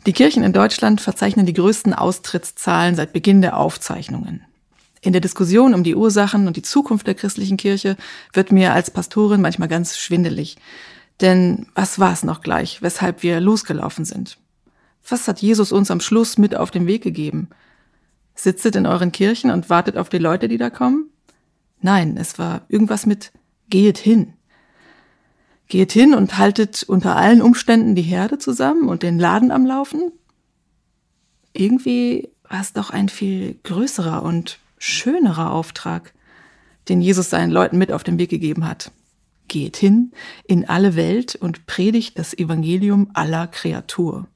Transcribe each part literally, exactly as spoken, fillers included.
Die Kirchen in Deutschland verzeichnen die größten Austrittszahlen seit Beginn der Aufzeichnungen. In der Diskussion um die Ursachen und die Zukunft der christlichen Kirche wird mir als Pastorin manchmal ganz schwindelig. Denn was war es noch gleich, weshalb wir losgelaufen sind? Was hat Jesus uns am Schluss mit auf den Weg gegeben? Sitzet in euren Kirchen und wartet auf die Leute, die da kommen? Nein, es war irgendwas mit geht hin. Geht hin und haltet unter allen Umständen die Herde zusammen und den Laden am Laufen? Irgendwie war es doch ein viel größerer und schönerer Auftrag, den Jesus seinen Leuten mit auf den Weg gegeben hat. Geht hin in alle Welt und predigt das Evangelium aller Kreatur.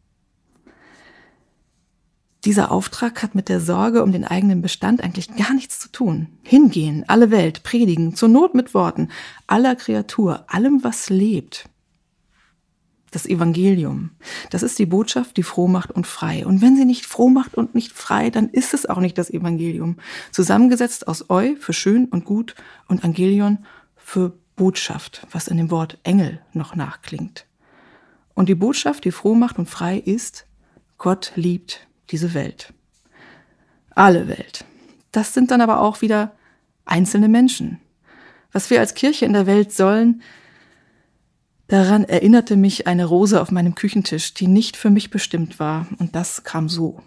Dieser Auftrag hat mit der Sorge um den eigenen Bestand eigentlich gar nichts zu tun. Hingehen, alle Welt, predigen, zur Not mit Worten, aller Kreatur, allem, was lebt. Das Evangelium, das ist die Botschaft, die froh macht und frei. Und wenn sie nicht froh macht und nicht frei, dann ist es auch nicht das Evangelium. Zusammengesetzt aus Eu für schön und gut und Angelion für Botschaft, was in dem Wort Engel noch nachklingt. Und die Botschaft, die froh macht und frei ist, Gott liebt diese Welt. Alle Welt. Das sind dann aber auch wieder einzelne Menschen. Was wir als Kirche in der Welt sollen, daran erinnerte mich eine Rose auf meinem Küchentisch, die nicht für mich bestimmt war. Und das kam so.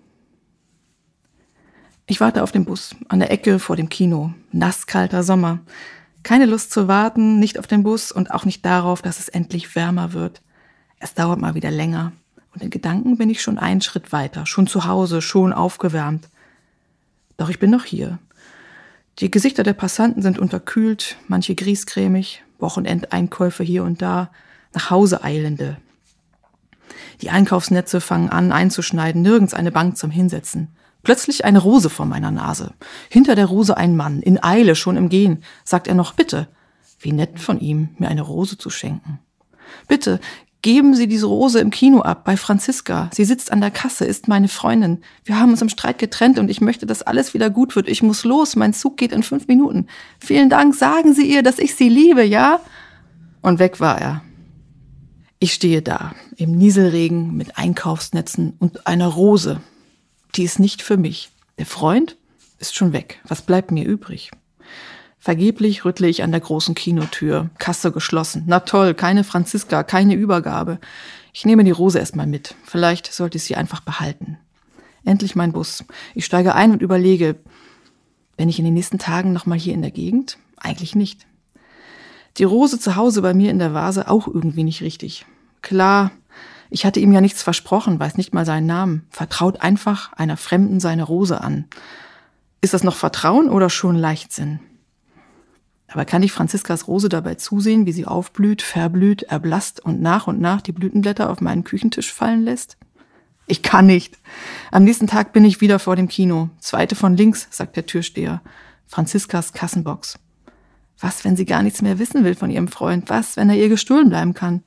Ich warte auf den Bus, an der Ecke vor dem Kino. Nasskalter Sommer. Keine Lust zu warten, nicht auf den Bus und auch nicht darauf, dass es endlich wärmer wird. Es dauert mal wieder länger. Und in Gedanken bin ich schon einen Schritt weiter, schon zu Hause, schon aufgewärmt. Doch ich bin noch hier. Die Gesichter der Passanten sind unterkühlt, manche griesgrämig, Wochenendeinkäufe hier und da, nach Hause eilende. Die Einkaufsnetze fangen an einzuschneiden, nirgends eine Bank zum Hinsetzen. Plötzlich eine Rose vor meiner Nase. Hinter der Rose ein Mann, in Eile, schon im Gehen, sagt er noch, bitte. Wie nett von ihm, mir eine Rose zu schenken. Bitte, geben Sie diese Rose im Kino ab, bei Franziska. Sie sitzt an der Kasse, ist meine Freundin. Wir haben uns im Streit getrennt und ich möchte, dass alles wieder gut wird. Ich muss los, mein Zug geht in fünf Minuten. Vielen Dank, sagen Sie ihr, dass ich sie liebe, ja? Und weg war er. Ich stehe da, im Nieselregen, mit Einkaufsnetzen und einer Rose. Die ist nicht für mich. Der Freund ist schon weg. Was bleibt mir übrig? Vergeblich rüttle ich an der großen Kinotür. Kasse geschlossen. Na toll, keine Franziska, keine Übergabe. Ich nehme die Rose erstmal mit. Vielleicht sollte ich sie einfach behalten. Endlich mein Bus. Ich steige ein und überlege, bin ich in den nächsten Tagen nochmal hier in der Gegend? Eigentlich nicht. Die Rose zu Hause bei mir in der Vase auch irgendwie nicht richtig. Klar, ich hatte ihm ja nichts versprochen, weiß nicht mal seinen Namen. Vertraut einfach einer Fremden seine Rose an. Ist das noch Vertrauen oder schon Leichtsinn? Aber kann ich Franziskas Rose dabei zusehen, wie sie aufblüht, verblüht, erblasst und nach und nach die Blütenblätter auf meinen Küchentisch fallen lässt? Ich kann nicht. Am nächsten Tag bin ich wieder vor dem Kino. Zweite von links, sagt der Türsteher. Franziskas Kassenbox. Was, wenn sie gar nichts mehr wissen will von ihrem Freund? Was, wenn er ihr gestohlen bleiben kann?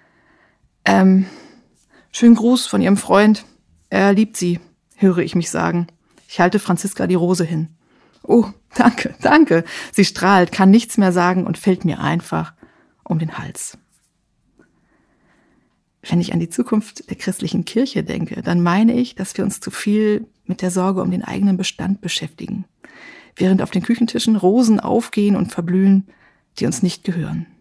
Ähm, schönen Gruß von ihrem Freund. Er liebt sie, höre ich mich sagen. Ich halte Franziska die Rose hin. Oh, danke, danke. Sie strahlt, kann nichts mehr sagen und fällt mir einfach um den Hals. Wenn ich an die Zukunft der christlichen Kirche denke, dann meine ich, dass wir uns zu viel mit der Sorge um den eigenen Bestand beschäftigen, während auf den Küchentischen Rosen aufgehen und verblühen, die uns nicht gehören.